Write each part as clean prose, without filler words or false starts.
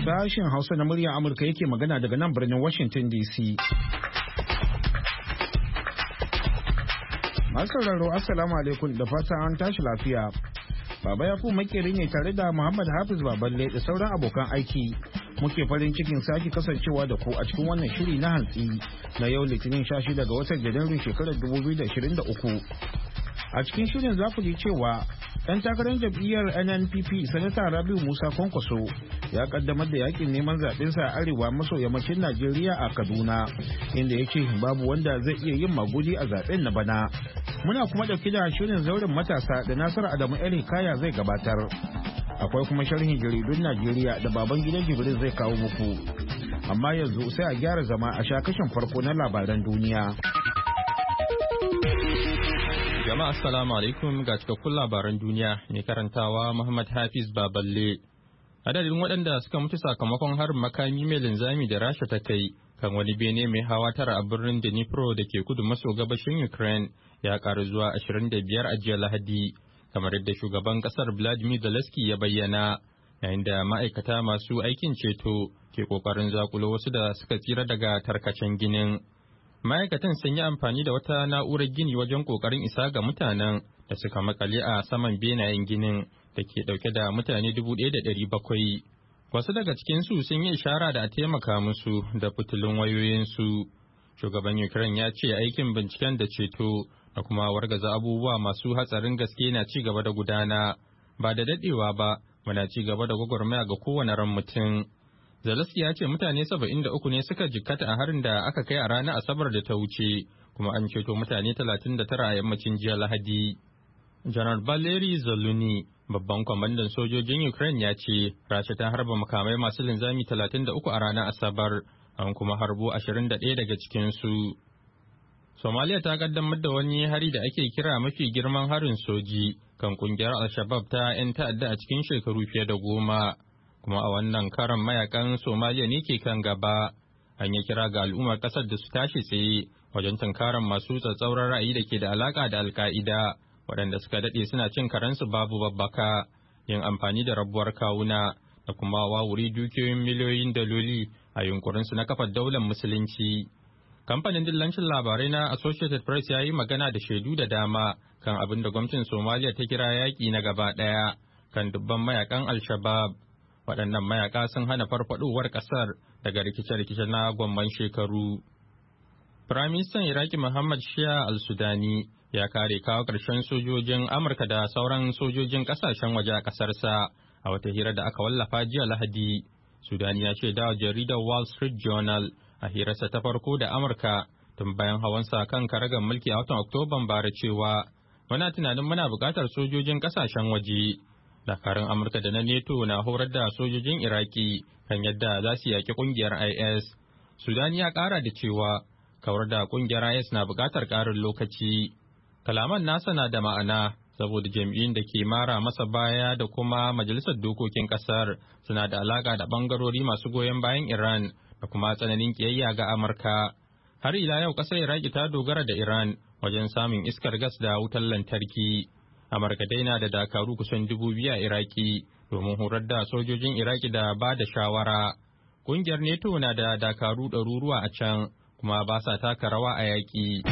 Sashen Hausa na muryar Amurka yake magana daga nan birnin Washington DC. Masu sauraro Assalamu alaikum da fata an tashi lafiya. Baba Yakubu makeri ne tare da Muhammad Hafiz Baballe da sauran abokan aiki. Muke farin cikin sake kasancewa da ku a cikin wannan shiri na hantsi na yau Litinin 16 ga watan Janairun shekarar 2023. A cikin shirin za ku ji cewa ɗan takarar jam'iyyar NNPP Sanata Rabiu Musa Kwankwaso ya kaddamar da yakin neman zaɓensa a arewa maso yammacin Najeriya a Kaduna, inda ya ce babu wanda zai iya yin magudi a zaɓen na bana. Muna kuma ɗauki da shirin zauren matasa da Nasiru Adamu Eri Kaya zai gabatar. Akwai kuma sharhin jaridun Najeriya da baban gidan Jibril zai kawo muku. Amma yanzu sai a gyara zama a sha kashin farko na labaran duniya. Jama'a assalamu alaikum ga cikakkun labaran duniya mai karantawa Muhammad Hafiz Baballe. Adadin waɗanda suka mutu sakamakon harin makami mai linzami da Rasha ta kai kan wani bene mai hawa tara a birnin Dnipro da ke kudu maso gabashin Ukraine ya karu zuwa 25 a jiya Lahadi, kamar yadda shugaban kasar Vladimir Zelensky ya bayyana, yayin da ma'aikata masu aikin ceto ke kokarin zakulo wasu da suka tsira daga tarkacen ginin. Ma'aikatan sun yi amfani da wata na'urar gini wajen kokarin isa ga mutanen da suka makale a saman benayen ginin da ke dauke da mutane 1,700. Wasu daga cikinsu sun yi ishara da a taimaka musu da fitilun wayoyinsu. Shugaban Ukraine ya ce aikin binciken da ceto da kuma wargaza abubuwa masu hatsarin gaske na ci gaba da gudana. Ba da dadewa ba, muna ci gaba da gwagwarmaya ga kowane ran mutum. Zelensky ya ce mutane 73 ne suka jikkata a harin da aka kai a ranar Asabar da ta wuce, kuma an ceto mutane 39 a yammacin jiya Lahadi. Janar Valery Zaluni, babban kwamandan sojojin Ukraine ya ce, Rasha ta harba makamai masu linzami 33 a ranar Asabar, an kuma harbo 21 daga cikinsu. Somalia ta kaddamar da wani hari da ake kira mafi girman harin soji kan kungiyar Al-Shabaab ta 'yan ta'adda a cikin shekaru fiye da 10. Kuma a wannan karan mayakan Somaliya ne ke kan gaba. An yi kira ga al'ummar kasar da su tashi tsaye wajen tunkarar masu tsatsauran ra'ayi da ke da alaka da Al-Qaida, waɗanda suka daɗe suna cin karensu babu babbaka, yin amfani da rabuwar kawuna da kuma wawuri dukiyoyin miliyoyin daloli a yunkurinsu na kafa daular musulunci. Kamfanin dillancin labarai na Associated Press ya yi magana da shaidu da dama kan abin da gwamnatin Somaliya ta kira yaƙi na gaba ɗaya kan dubban mayakan Al-Shabaab. Waɗannan mayaka sun hana farfaɗowar ƙasar daga rikice-rikice na gwamman shekaru. Firaministan Iraki Muhammad Shia al-Sudani ya kare kawo ƙarshen sojojin Amurka da sauran sojojin ƙasashen waje a ƙasarsa a wata hira da aka wallafa jiya Lahadi. Sudani ya shaida wa jaridar Wall Street Journal a hirarsa ta farko da Amurka tun bayan hawansa kan karagar mulki a watan Oktoban bara cewa muna tunanin muna buƙatar sojojin ƙasashen waje. Dakarun Amurka da na NATO na horar da sojojin Iraki kan yadda za su yaƙi ƙungiyar IS. Sudani ya ƙara da cewa kawar da ƙungiyar IS na buƙatar ƙarin lokaci. Kalaman nasa na da ma'ana saboda jam'iyyun da ke mara masa baya da kuma Majalisar Dokokin ƙasar suna da alaƙa da ɓangarori masu goyon bayan Iran da kuma tsananin ƙiyayya ga Amurka. Har ila yau ƙasar Iraki ta dogara da Iran wajen samun iskar gas da wutar lantarki. Amurka dai na da dakaru kusan 2,000 a Iraki domin horar da sojojin Iraki da ba da shawara. Ƙungiyar NATO na da dakaru ɗaruruwa a can kuma ba sa taka rawa a yaƙi.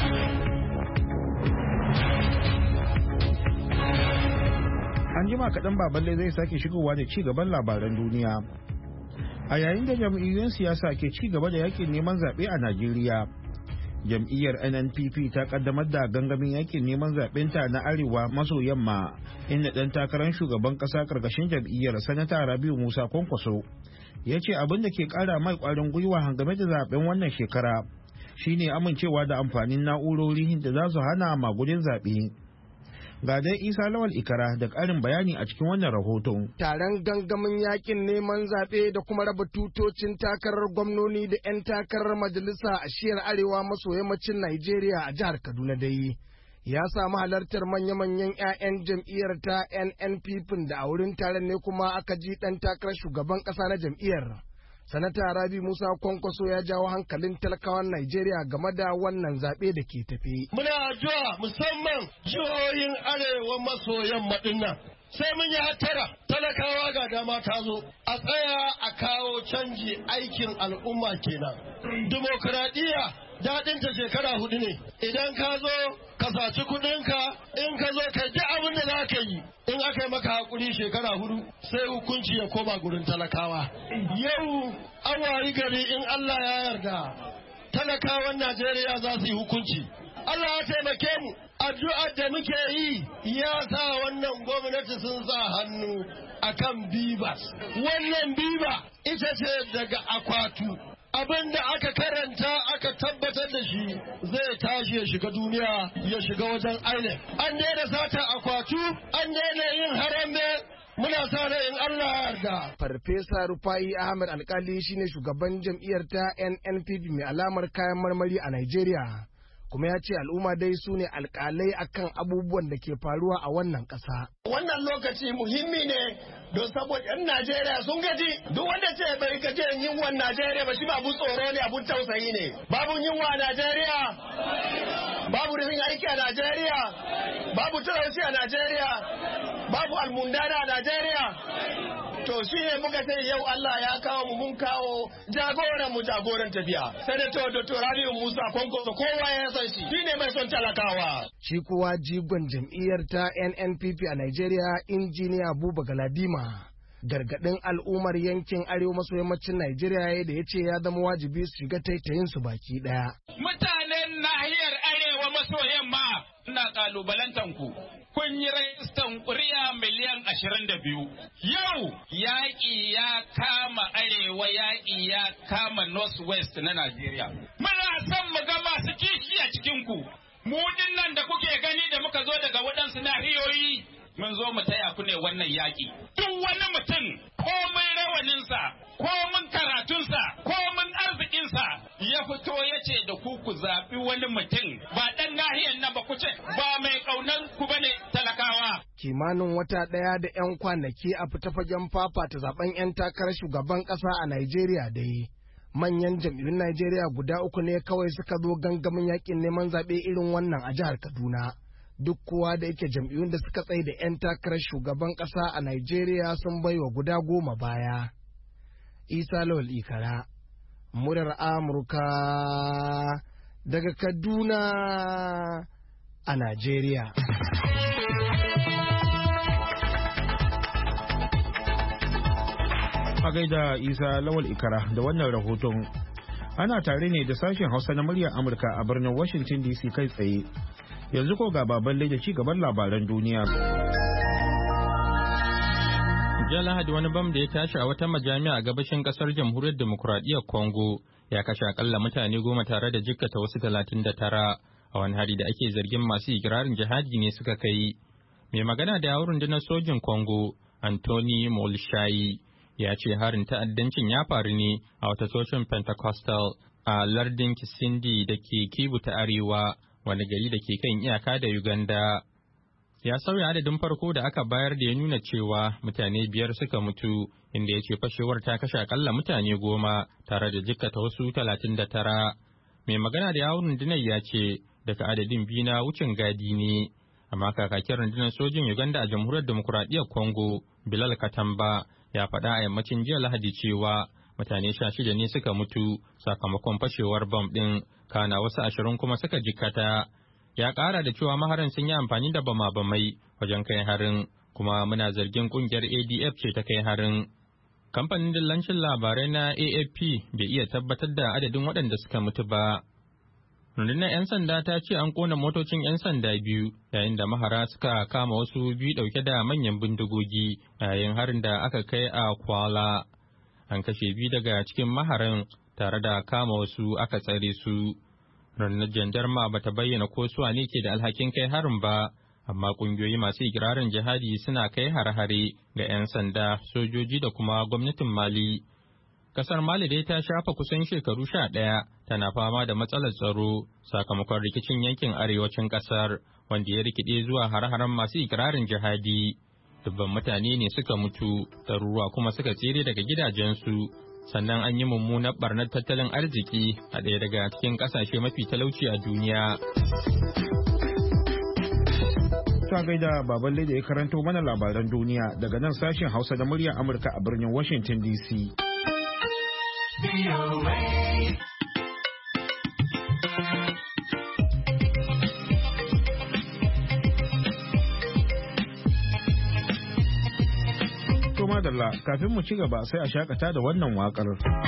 An jima kaɗan Baballe zai sake shigowa da ci gaban labaran duniya. A yayin da jam'iyyun siyasa ke ci gaba da yakin neman zaɓe a Najeriya, jam'iyyar NNPP ta kaddamar da gangamin yakin neman zaɓenta na arewa maso yamma, inda ɗan takarar shugaban ƙasa ƙarƙashin jam'iyyar Sanata Rabiu Musa Kwankwaso ya ce abin da ke ƙara mai ƙwarin gwiwa game da zaɓen wannan shekara shine amincewa da amfanin na'urori da za su hana magudin zaɓe. Ga dai Isa Lawal Ikara da ƙarin bayani a cikin wannan rahoton. Taron gangamin yakin neman zaɓe da kuma raba tutocin takarar gwamnoni da 'yan takarar majalisa a shiyar arewa maso yammacin Najeriya a jihar Kaduna dai. Ya samu halartar manya-manyan 'ya'yan jam'iyyar ta NNPP da a wurin taron ne kuma aka ji ɗan takarar shugaban ƙasa na jam'iyyar. Sanata Rabi Musa Kwankwaso ya jawo hankalin talakawan Najeriya game da wannan zaɓe da ke tafe. Muna addu'a musamman jihohin arewa maso yamma dinnan sai mun yi hattara. Talakawa ga dama ta zo a tsaya a kawo canji, aikin al'umma kenan. Dimokuraɗiyya daɗinta shekara 4 ne. Idan ka zo ka saci kuɗinka, in ka zo ka ji abin da za ka yi, in aka yi maka haƙuri shekara 4 sai hukunci ya koma gurin talakawa. Yau an wayi gari in Allah ya yarda talakawan Najeriya za su yi hukunci. Allah ya taimake mu, addu'ar da muke yi ya sa wannan gwamnati sun sa hannu akan bibas. Wannan biba ita ce daga akwatu. Abin da aka karanta aka tabbatar da shi zai tashi ya shiga duniya, ya shiga wajen INEC. An daina sata akwatu, an daina yin harambe. Muna sa rai in Allah ya yarda. Farfesa Rufai Ahmed Alkali shine shugaban jam'iyyar ta NNPP mai alamar kayan marmari a Najeriya. Kuma ya ce al'umma dai su ne alƙalai akan abubuwan da ke faruwa a wannan ƙasa. Wannan lokaci muhimmi ne don saboda 'yan Najeriya sun gaji. Duk wanda ce bai gaji yunwan Najeriya ba shi ba abu tsoro ne, abun tausayi ne. Babu yunwa a Najeriya, babu rufin aiki a Najeriya, babu talauci a Najeriya, babu almundana a Najeriya. To shi ne muka ce yau Allah ya kawo mu, mun kawo jagoran tafiya. Senator Dr. Rabiu Musa Kwankwaso, kowa ya san shi ne mai son talakawa. Shi kuwa jigon jam'iyyar ta NNPP a Najeriya, injiniya Buba Galadima, gargaɗin al'ummar yankin arewa maso yammacin Najeriya da ya ce ya zama wajibi su shiga taitayin su baki ɗaya. Mutanen nahiyar arewa maso yamma, ina kalubalantan ku. Kun yi rajistan ƙuri'a miliyan 22. Yau yaƙi ya kama arewa, yaƙi ya kama northwest na Najeriya. Muna son mu ga masu kishi a cikinku. Mu nan da kuke gani da muka zo daga waɗansu nahiyoyi, mun zo mu taya ku ne wannan yaƙi. Duk wani mutum, komin rawaninsa, komin karatunsa, komin arzikinsa, ya fito ya ce da ku zaɓi wani mutum, ba ɗan nahiyar nan ba ku ce, ba mai ƙaunar ku ba ne talakawa. Kimanin wata ɗaya da 'yan kwanaki a fita fagen fafata zaben 'yan takarar shugaban ƙasa a Najeriya dai. Manyan jam'iyyun Najeriya guda 3 ne kawai suka zo gangamin yakin neman zaɓe irin wannan a jihar Kaduna. Duk kowa da yake jam'iyyun da suka tsaye da 'yan takarar shugaban ƙasa a Najeriya sun baiwa guda 10 baya. Isa Lawal Ikara, murar Amurka daga Kaduna a Najeriya. A gaida Isa Lawal Ikara da wannan rahoton. Ana tare ne da sashen Hausa na muryar Amurka a birnin Washington DC kai tsaye. Yanzu ko ga baballe da ci gaban labaran duniya. Jiya Lahadi wani bam da ya tashi a wata majami'a a gabashin kasar Jamhuriyar Demokuraɗiyyar Congo ya kashe akalla mutane 10 tare da jikkata wasu 39 a wani hari da ake zargin masu ikirarin jihadi ne suka kai. Mai magana da yawun rundunar sojin Congo, Anthony Molshayi, ya ce harin ta'addancin ya faru ne a wata cocin Pentecostal a lardin Kisindi da ke Kivu ta Arewa, wani gari da ke kan iyaka da Uganda. Ya sauya adadin farko da aka bayar da ya nuna cewa mutane 5 suka mutu, inda ya ce fashewar ta kashe akalla mutane 10 tare da jikkata wasu 39. Mai magana da yawun rundunar ya ce daga adadin 2 na wucin gadi ne, amma kakakin rundunar sojin Uganda a Jamhuriyar Demokuraɗiyyar Congo, Bilal Katamba, ya faɗa a yammacin jiya Lahadi cewa mutane 16 ne suka mutu sakamakon fashewar bam ɗin, kana wasu 20 kuma suka jikkata. Ya ƙara da cewa maharan sun yi amfani da bama-bamai wajen kai harin, kuma muna zargin ƙungiyar ADF ce ta kai harin. Kamfanin dillancin labarai na AFP bai iya tabbatar da adadin waɗanda suka mutu ba. Rundunar 'yan sanda ta ce an ƙona motocin 'yan sanda 2 yayin da mahara suka kama wasu 2 ɗauke da manyan bindigogi yayin harin da aka kai a Kwala. An kashe 2 daga cikin maharan tare da kama wasu aka tsare su. Rundunar jandarma ba ta bayyana ko su ne ke da alhakin kai harin ba, amma ƙungiyoyi masu ikirarin jihadi suna kai har-hare ga 'yan sanda, sojoji da kuma gwamnatin Mali. Kasar Mali dai ta shafa kusan shekaru 11 tana fama da matsalar tsaro sakamakon rikicin yankin arewacin kasar wanda ya rikide zuwa har-haren masu ikirarin jihadi. Dubban mutane ne suka mutu, ɗaruruwa kuma suka tsere daga gidajensu. Sannan an yi mummunar barnar tattalin arziki a ɗaya daga cikin ƙasashe mafi talauci a duniya. Ta gaida Baballe da ya karanto mana labaran duniya daga nan sashen Hausa da muryar Amurka a birnin Washington DC. To madalla, kafin mu ci gaba sai a shakata da wannan waƙar.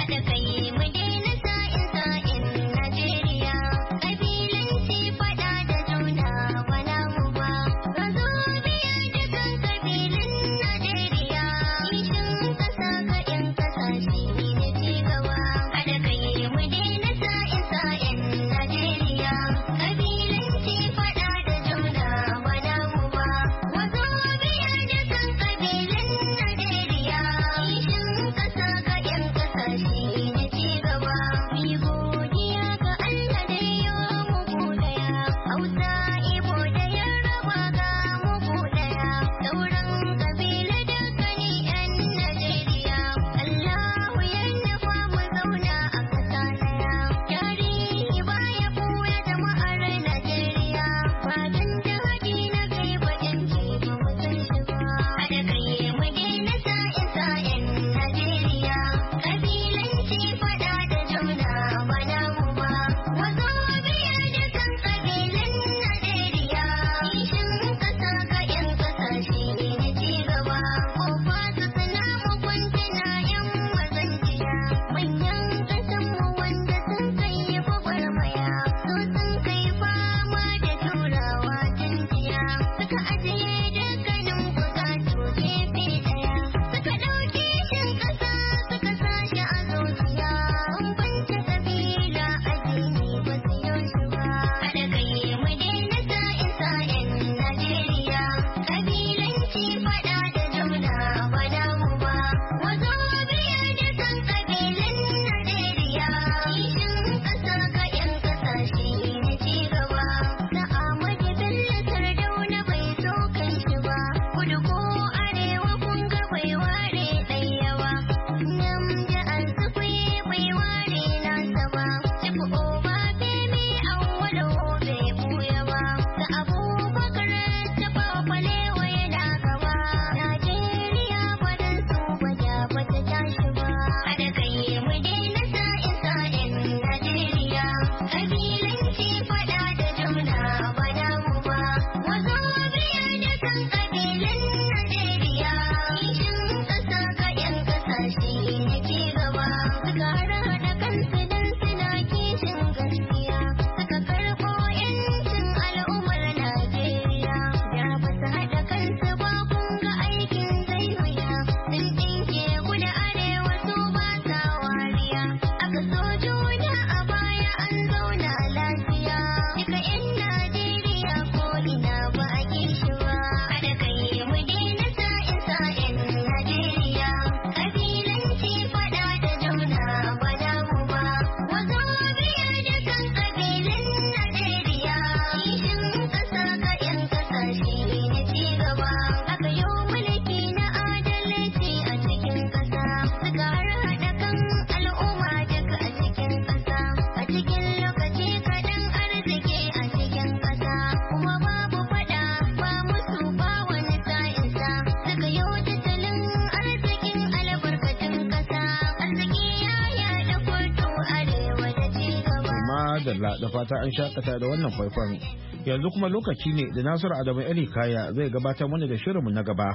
Da fata an shakata da wannan faifan. Yanzu kuma lokaci ne da Nasiru Adamu Ali Kaya zai gabatar mana da shirinmu na gaba.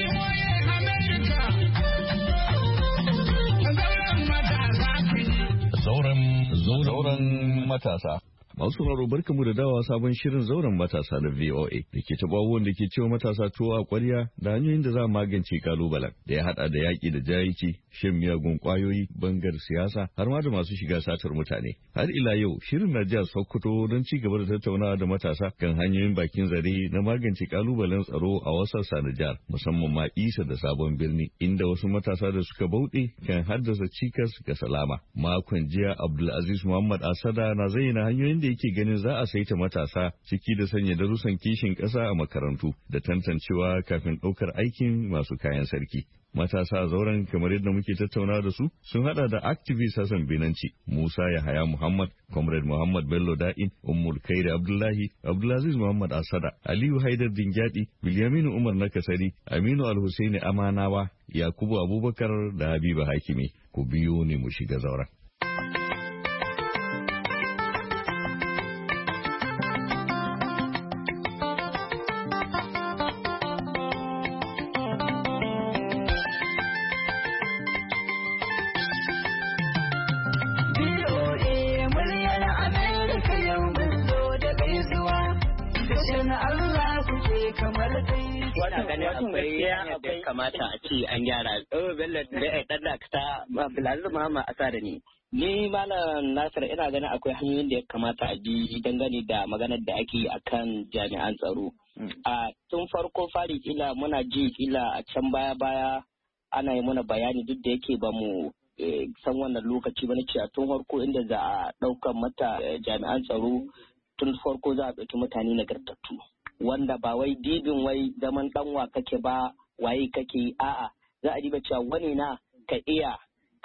Zauren matasa. Masu sauraro barkamu da dawa sabon shirin zauren matasa na VOA da ke taɓa abubuwan da ke cewa matasa tuwo a ƙwarya da hanyoyin da za a magance kalubalen da ya haɗa da yaƙi da jahilci, shan miyagun ƙwayoyi, bangar siyasa har ma da masu shiga satar mutane. Har ila yau shirin na jihar Sokoto don ci gaba da tattaunawa da matasa kan hanyoyin bakin zare na magance kalubalen tsaro a wasu sassa na jihar musamman ma Isa da Sabon Birni inda wasu matasa da suka bauɗe kan haddasa cikas ga salama. Makon jiya Abdulaziz Muhammad Asada na zayyana hanyoyin inda yake ganin za a saita matasa ciki da sanya darussan kishin ƙasa a makarantu da tantancewa kafin ɗaukar aikin masu kayan sarki. Matasa a zauren kamar yadda muke tattauna da su sun hada da activist Hassan Binanci, Musa Yahaya Muhammad, Comrade Muhammad Bello Da'in, Ummul Kairi Abdullahi, Abdulaziz Muhammad Asada, Aliyu Haidar Dingyadi, Bilyaminu Umar Nakasari, Aminu Alhusaini Amanawa, Yakubu Abubakar da Habiba Hakimi. Ku biyo ne mu shiga zauren. Kamata a ce an gyara. Bello da ɗan dakta Abdulaziz Muhammad Asada ne. Ni Malam Nasir ina ganin akwai hanyoyin da ya kamata a bi dangane da maganar da ake yi akan jami'an tsaro. A tun farko fari kila muna ji kila a can baya ana yi mana bayani duk da yake ba mu san wannan lokaci ba na ce a tun farko inda za a ɗaukar mata jami'an tsaro tun farko za a ɗauki mutane nagartattu. Wanda ba wai dibin wai zaman ɗanwa kake ba waye kake a'a za a diba cewa wani na ka iya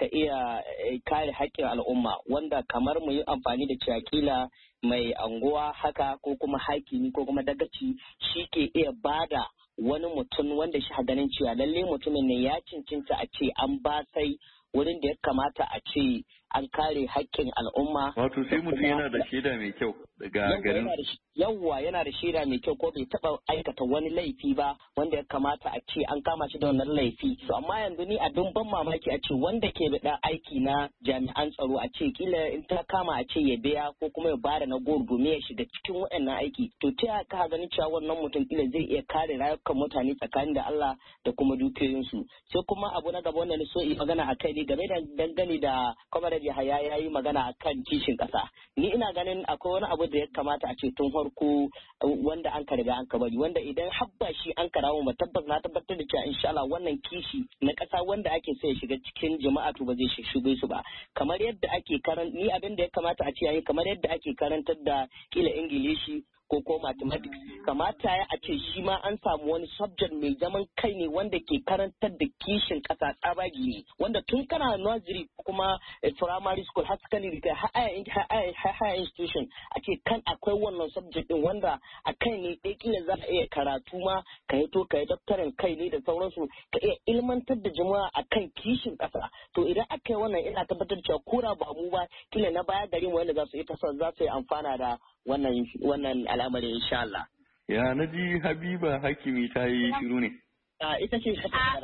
kare haƙƙin al'umma wanda kamar mu yi amfani da cewa kila mai anguwa haka ko kuma hakimi ko kuma dagaci shi ke iya bada wani mutum wanda shi ganin cewa lalle mutumin ne ya cincinta a ce an ba sai wurin da ya kamata a ce an kare haƙƙin al'umma. Wato sai mutum yana da shaida mai kyau daga garin. Yawwa yana da shaida mai kyau ko bai taɓa aikata wani laifi ba wanda ya kamata a ce an kama shi da wannan laifi. To amma yanzu ni abin ban mamaki a ce wanda ke da aiki na jami'an tsaro a ce kila in ta kama a ce ya biya ko kuma ya bada na gurgume ya shiga cikin waɗannan aiki. To ta yaya ka ganin cewa wannan mutum kila zai iya kare rayukan mutane tsakanin da Allah da kuma dukiyoyinsu. Sai kuma abu na gaba wanda ni so yi magana a kai ne game da dangane da Comrade Yahaya ya yi magana a kan kishin ƙasa. Ni ina ganin akwai wani abu da ya kamata a ce tun farko wanda an ka riga an ka bari wanda idan habba shi an ka rawo tabbas na tabbatar da cewa insha Allah wannan kishi na ƙasa wanda ake so ya shiga cikin jama'a to ba zai shige su ba. Kamar yadda ake ni abin da ya kamata a ce yayi kamar yadda ake karantar da kila Ingilishi ko mathematics kamata ya a ce shi ma an samu wani subject mai zaman kai ne wanda ke karantar da kishin kasa tsabagi ne wanda tun kana nursery kuma primary school har secondary kai higher institution a ce kan akwai wannan subject din wanda a kai ne ɗaya kila za ka iya karatu ma ka hito ka yi daftarin kai ne da sauransu ka iya ilmantar da jama'a akan kishin kasa to idan aka yi wannan ina tabbatar cewa kura ba mu ba kila na baya gari mu wanda za su yi amfana da wannan al'amari insha Allah. Ya naji Habiba Hakimi ta yi shiru ne. Ita ce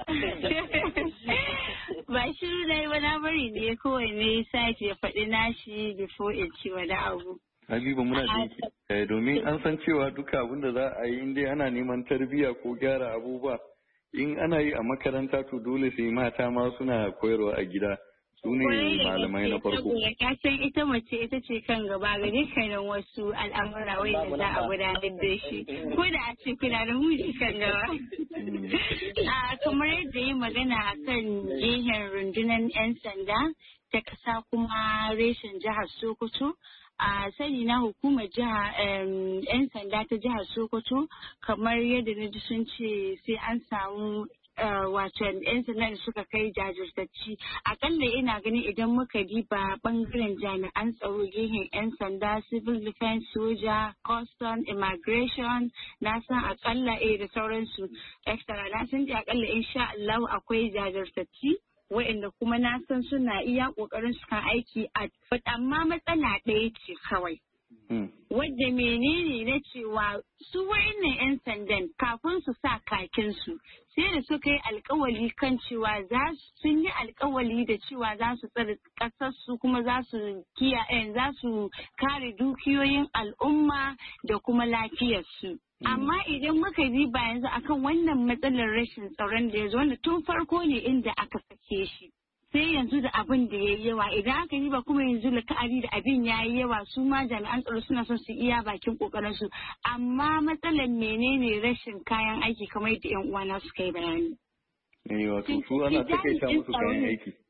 ba shiru na yi wani bari ne kawai ne sake ya faɗi nashi before in ci wani abu. Habiba muna jinki. Domin an san cewa duka abin da za a yi inda ana neman tarbiyya ko gyara abubuwa in ana yi a makaranta to dole sai mata ma suna koyarwa a gida. Su ne malamai na farko. Ya san ita mace ita ce kan gaba ga dukkanin wasu al'amura wanda za a gudanar da shi. Ko da a ce kuna da miji kan gaba. Kamar yadda yi magana a kan gehen rundunar 'yan sanda ta ƙasa kuma reshen jihar Sokoto. A sani na hukumar jiha 'yan sanda ta jihar Sokoto kamar yadda na ji sun ce sai an samu wato 'yan sanda da suka kai jajirtacci akalla ina ganin idan muka diba bangaren jami'an tsaro gehen 'yan sanda civil defense soja custom immigration na san akalla da sauransu extra na san akalla insha Allah akwai jajirtacci wa'anda kuma na san suna iya kokarin su kan aiki amma matsala ɗaya ce kawai wadda menene na cewa su wa'annan 'yan sandan kafin su sa kakin su sai da suka yi alkawali kan cewa sun yi alkawali da cewa za su tsare kasar su kuma za su kare dukiyoyin al'umma da kuma lafiyar su. Amma idan muka diba yanzu akan wannan matsalar rashin tsaron da ya zo wanda tun farko ne inda aka sake shi. Sai yanzu da abin da ya yi yawa idan aka yi ba kuma yanzu la'akari da abin ya yi yawa su ma jami'an tsaro suna son su iya bakin kokarin su amma matsalar menene rashin kayan aiki kamar yadda yan uwana suka yi bayani. Wato su ana takaita musu kayan aiki.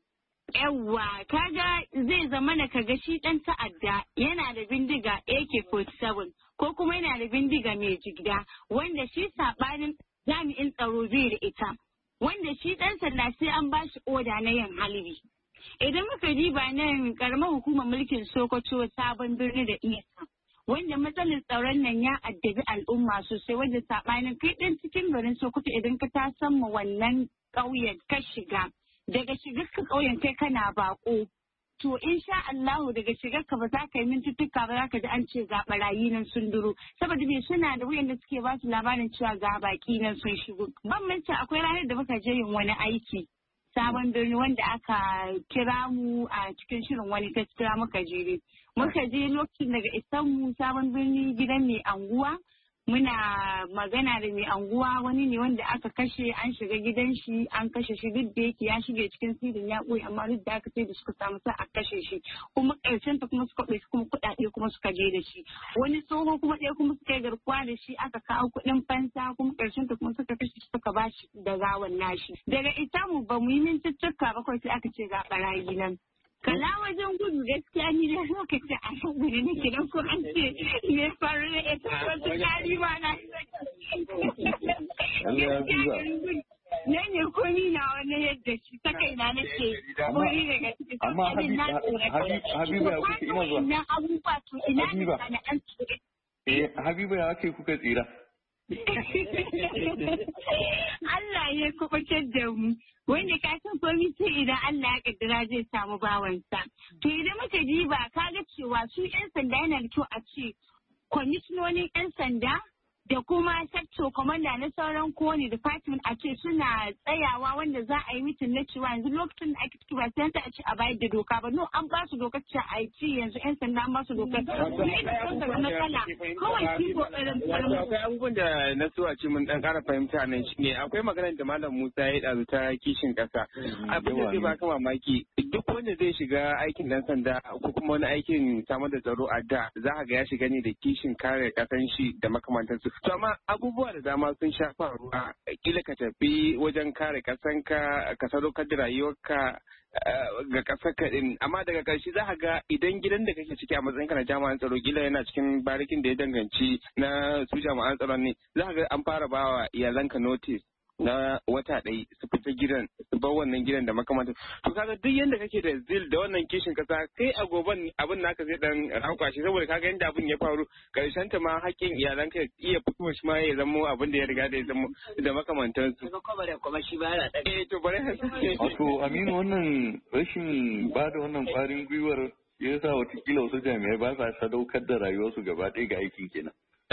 Yawwa, kaga zai zama na kaga shi ɗan ta'adda yana da bindiga AK-47 ko kuma yana da bindiga mai jigida wanda shi saɓanin jami'in tsaro zai da ita. Wanda shi ɗan sanda sai an ba shi oda na yin halibi. Idan muka diba nan karamar hukumar mulkin Sokoto sabon birni da Isa. Wanda matsalar tsaron nan ya addabi al'umma sosai wanda saɓanin kai ɗan cikin garin Sokoto idan ka tasan ma wannan ƙauyen ka shiga. Daga shigar ka ƙauyen kai kana baƙo. To insha Allahu daga shigar ka ba za ka yi mintuttuka ba za ka ji an ce ga barayi nan sun duro. Saboda me suna da wayanda suke ba su labarin cewa ga baki nan sun shigo. Ban manta akwai ranar da muka je yin wani aiki. Sabon birni wanda aka kira mu a cikin shirin wani gaskiya muka je. Muka je lokacin daga isan mu sabon birni gidan mai anguwa. Muna magana da mai anguwa wani ne wanda aka kashe an shiga gidan shi an kashe shi duk da yake ya shige cikin sirrin ya ɓoye amma duk da aka sai da suka samu sa a kashe shi kuma ƙarshen ta kuma suka ɓoye kuma kuɗaɗe kuma suka je da shi wani tsoho kuma ɗaya kuma suka yi garkuwa da shi aka kawo kuɗin fansa kuma ƙarshen ta kuma suka kashe shi suka ba shi da gawan nashi daga ita mu ba mu yi mintuttuka ba kawai sai aka ce ga ɓarayi nan. Kala wajen gudu gaskiya ni da lokacin a kan gudu nake don ko an ce me faru da ita wasu kari ba na nan ne ko ni na wani yadda shi ta kai na nake wuri daga cikin amma Habiba ya kuke ina zuwa na abubuwa to ina da na an tsire Habiba ya ake kuka tsira Allah ya kubutar da mu wanda ka san komai sai idan Allah ya kaddara zai samu bawansa. To idan muka ji ba ka ga cewa su 'yan sanda yana da kyau a ce kwamishinonin 'yan sanda da kuma sector commander na sauran kowane department a ce suna tsayawa wanda za a yi mitin na cewa yanzu lokacin da ake ciki ba sai a ce a bayar da doka ba no an ba su dokar cewa a ci yanzu 'yan sanda an ba su dokar ne da kusa da matsala kawai shi kokarin akwai abubuwan da na so a ce mun dan kara fahimta nan shine akwai maganar da malam Musa ya dazu ta kishin kasa abin da zai baka mamaki duk wanda zai shiga aikin dan sanda ko kuma wani aikin samar da tsaro a da za ka ga ya shiga ne da kishin kare kasan shi da makamantansu to amma abubuwa da dama sun sha faruwa kila ka tafi wajen kare kasanka ka sadaukar da rayuwarka ga kasar ka din amma daga ƙarshe za ka ga idan gidan da kake ciki a matsayinka na jami'an tsaro kila yana cikin barikin da ya danganci na su jami'an tsaron ne za ka ga an fara bawa iyalanka notice na wata ɗaya su fita gidan su bar wannan gidan da makamanta to kaga duk yanda kake da zil da wannan kishin kasa kai a goban abin naka zai dan rauka shi saboda kaga yanda abin ya faru karshen ta ma haƙƙin iyalanka iya fito shi ma ya zamo abin da ya riga da ya zamo da makamantan su kuma shi ba ya to bare wato Aminu wannan rashin ba da wannan ƙwarin gwiwar ya sa watakila wasu jami'ai ba sa sadaukar da rayuwarsu gaba ɗaya ga aikin kenan.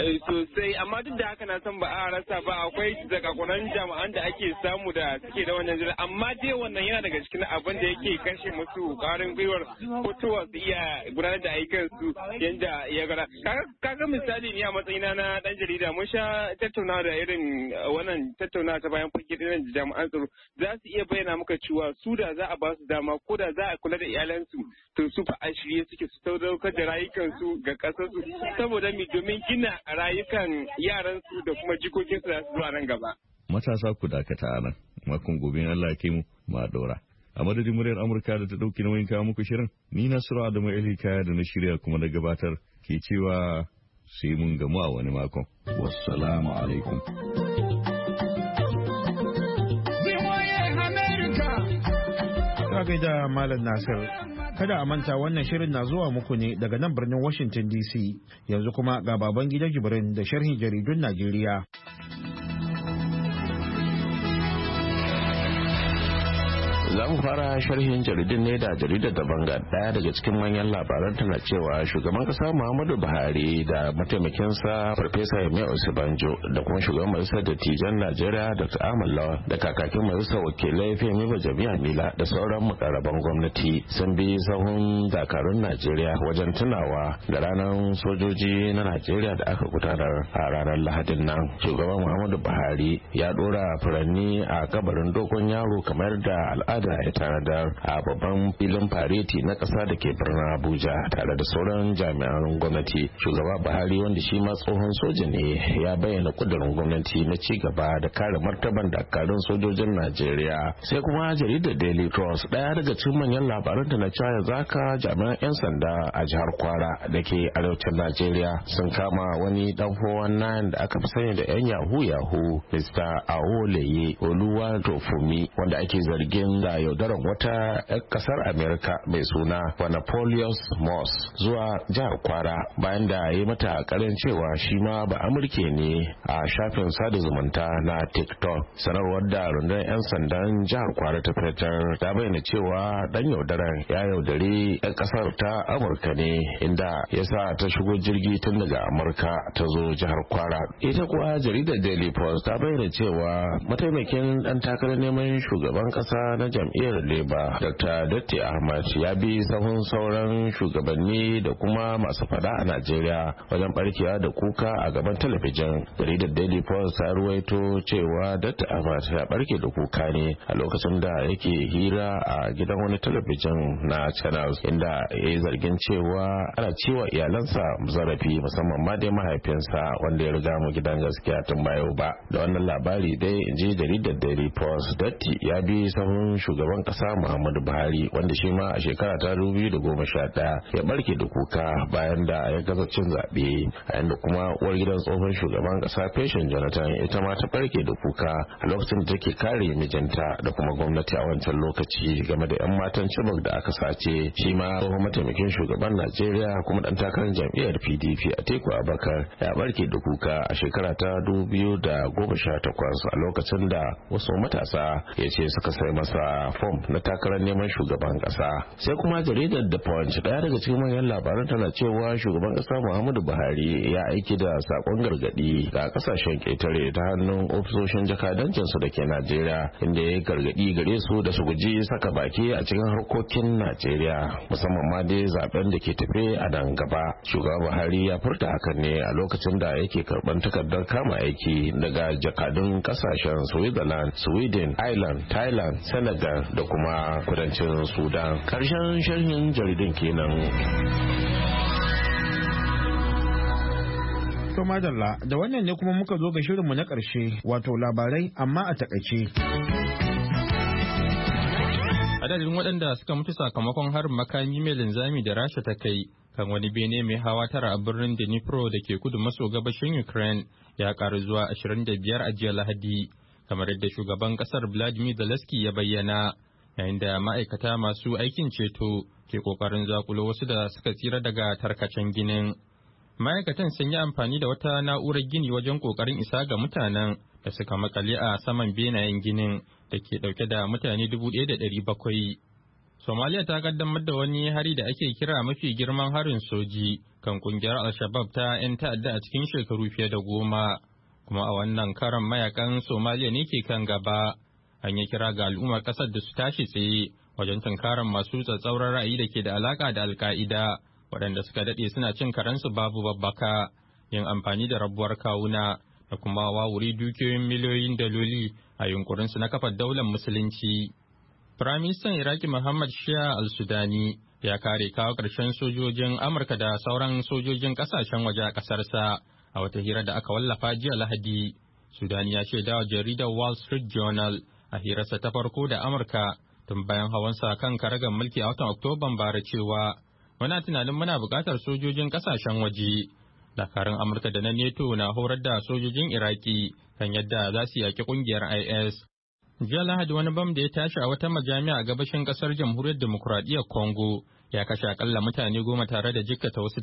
Sosai amma duk da haka na san ba a rasa ba akwai zakakunan jami'an da ake samu da suke da wannan jira amma dai wannan yana daga cikin abin da yake kashe musu ƙwarin gwiwar fitowa su iya gudanar da ayyukan su yanda ya gara kaga misali ni a matsayina na dan jarida mun sha tattauna da irin wannan tattauna ta bayan fage da jami'an tsaro za su iya bayyana maka cewa su da za a ba su dama ko da za a kula da iyalansu to su fa a shirye suke su sadaukar da rayukansu ga ƙasarsu saboda mi domin gina rayukan yaransu da kuma jikokinsu da su zuwa nan gaba. Matasa ku dakata a nan, makon gobe Allah ya kai mu ma daura. A madadin muryar Amurka da ta ɗauki nauyin kawo muku shirin, ni Nasiru Adamu Eli Kaya da na shirya kuma na gabatar ke cewa sai mun gamu a wani makon. Wassalamu alaikum. Ka gaida Malam Nasir. Kada a manta wannan shirin na zuwa muku ne daga nan birnin Washington DC. Yanzu kuma ga baban gidan Jibrin da sharhin jaridun Najeriya. Za mu fara sharhin jaridun ne da jaridar da banga daya daga cikin manyan labaran tana cewa shugaban kasa Muhammadu Buhari da mataimakinsa Farfesa Yemi Osibanjo da kuma shugaban majalisar dattijan Najeriya Dr. Ahmad Lawan da kakakin majalisar wakilai Femi Bajamiya Mila da sauran mukarraban gwamnati sun bi sahun dakarun Najeriya wajen tunawa da ranar sojoji na Najeriya da aka gudanar a ranar Lahadin nan. Shugaban Muhammadu Buhari ya dora furanni a kabarin dogon yaro kamar da al'ada da ya tanadar a babban filin fareti na ƙasa da ke birnin Abuja tare da sauran jami'an gwamnati. Shugaba Buhari wanda shi ma tsohon soja ne ya bayyana kudurin gwamnati na ci gaba da kare martaban dakarun sojojin Najeriya. Sai kuma jaridar Daily Trust ɗaya daga cikin manyan labaran da na cewa zaka jami'an 'yan sanda a jihar Kwara da ke arewacin Najeriya sun kama wani dan 419 da aka fi sani da 'yan yahoo Mr. Aoleye Oluwatofumi wanda ake zargin da yaudarar wata 'yan kasar Amerika mai suna Wanapolius Moss zuwa jihar Kwara bayan da ya yi mata karin cewa shi ma ba Amurke ne a shafin sada zumunta na TikTok. Sanarwar da rundunar 'yan sandan jihar Kwara ta fitar ta bayyana cewa dan yaudaran ya yaudari 'yan kasar ta Amurka ne inda ya sa ta shigo jirgi tun daga Amurka ta zo jihar Kwara. Ita kuwa jaridar Daily Post ta bayyana cewa mataimakin dan takarar neman shugaban kasa na jam'iyyar Labour Dr. Datti Ahmad ya bi sahun sauran shugabanni da kuma masu fada a Najeriya wajen barkewa da kuka a gaban talabijin. Jaridar Daily Post ta ruwaito cewa Datti Ahmad ya barke da kuka ne a lokacin da yake hira a gidan wani talabijin na Channels inda ya yi zargin cewa ana ciwa iyalansa zarafi musamman ma dai mahaifinsa wanda ya riga mu gidan gaskiya tun ba yau ba. Da wannan labari dai in ji jaridar Daily Post Datti ya bi sahun shugaban kasa Muhammadu Buhari wanda shi ma a shekara ta 2011 ya barke da kuka bayan da ya gaza cin zaɓe, a yanda kuma uwar gidan tsohon shugaban kasa Patient Jonathan ita ma ta barke da kuka a lokacin da take kare mijinta da kuma gwamnati a wancan lokaci game da 'yan matan Chibok da aka sace. Shi ma tsohon mataimakin shugaban Najeriya kuma dan takarar jam'iyyar PDP Atiku Abubakar ya barke da kuka a shekara ta 2018 a lokacin da wasu matasa ya ce suka sai masa fom na takarar neman shugaban kasa. Sai kuma jaridar The Punch daya daga cikin manyan labaran tana cewa shugaban kasa Muhammadu Buhari ya aiki da sakon gargadi ga kasashen ketare ta hannun ofisoshin jakadancin su da ke Najeriya, inda ya gargadi gare su da su guji saka baki a cikin harkokin Najeriya musamman ma dai zaben da ke tafe a nan gaba. Shugaban Buhari ya furta hakan ne a lokacin da yake karban takardar kama aiki daga jakadun kasashen Switzerland, Sweden, Ireland, Thailand, Senegal da kuma kudancin Sudan. Karshen sharhin jaridun kenan. To madalla, da wannan ne kuma muka zo ga shirinmu na ƙarshe, wato labarai amma a takaice. Adadin waɗanda suka mutu sakamakon harin makami mai linzami da Rasha ta kai kan wani bene mai hawa tara a birnin Dnipro da ke kudu maso gabashin Ukraine ya karu zuwa 25 a jiya Lahadi, kamar yadda shugaban kasar Vladimir Zelensky ya bayyana, yayin da ma'aikata masu aikin ceto ke kokarin zakulo wasu da suka tsira daga tarkacen ginin. Ma'aikatan sun yi amfani da wata na'urar gini wajen kokarin isa ga mutanen da suka makale a saman benayen ginin da ke dauke da mutane 1,700. Somalia ta kaddamar da wani hari da ake kira mafi girman harin soji kan kungiyar Al-Shabaab ta 'yan ta'adda a cikin shekaru fiye da 10. Kuma a wannan karan mayakan Somalia ne ke kan gaba. An yi kira ga al'ummar kasar da su tashi tsaye wajen tunkarar masu tsatsauran ra'ayi da ke da alaka da Al-Qaida, waɗanda suka daɗe suna cin karensu babu babbaka, yin amfani da rabuwar kawuna da kuma wawuri dukiyoyin miliyoyin daloli a yunkurinsu na kafa daular musulunci. Firaministan Iraki Muhammad Shia al-Sudani ya kare kawo ƙarshen sojojin Amurka da sauran sojojin ƙasashen waje a ƙasarsa a wata hira da aka wallafa jiya Lahadi. Sudani ya shaida wa jaridar Wall Street Journal a hirarsa ta farko da Amurka tun bayan hawansa kan karagar mulki a watan Oktoban bara cewa muna tunanin muna buƙatar sojojin ƙasashen waje. Dakarun Amurka da na NATO na horar da sojojin Iraki kan yadda za su yaƙi ƙungiyar IS. Jiya Lahadi wani bam da ya tashi a wata majami'a a gabashin ƙasar Jamhuriyar Demokuraɗiyyar Congo ya kashe akalla mutane 10 tare da jikkata wasu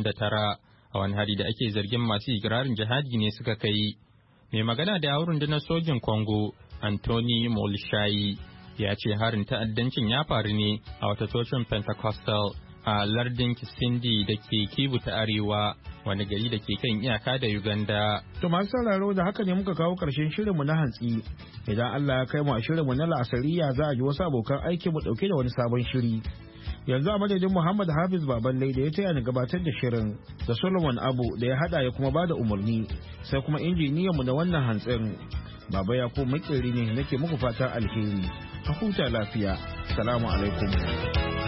39 a wani hari da ake zargin masu ikirarin jihadi ne suka kai. Mai magana da yawun rundunar sojin Congo, Anthony Molshayi, ya ce harin ta'addancin ya faru ne a wata cocin Pentecostal a lardin Kisindi da ke Kivu ta Arewa, wani gari da ke kan iyaka da Uganda. To masu sauraro da haka ne muka kawo ƙarshen shirinmu na hantsi. Idan Allah ya kai mu a shirinmu na la'asariya za a ji wasu abokan aiki mu ɗauke da wani sabon shiri. Yanzu a madadin Muhammad Hafiz Baballe da ya taya ni gabatar da shirin, da Solomon Abu da ya haɗa ya kuma bada umarni, sai kuma injiniyanmu na wannan hantsin. Baba Yakubu Makeri ne nake muku fatan alheri. a huta lafiya. Salamu alaikum.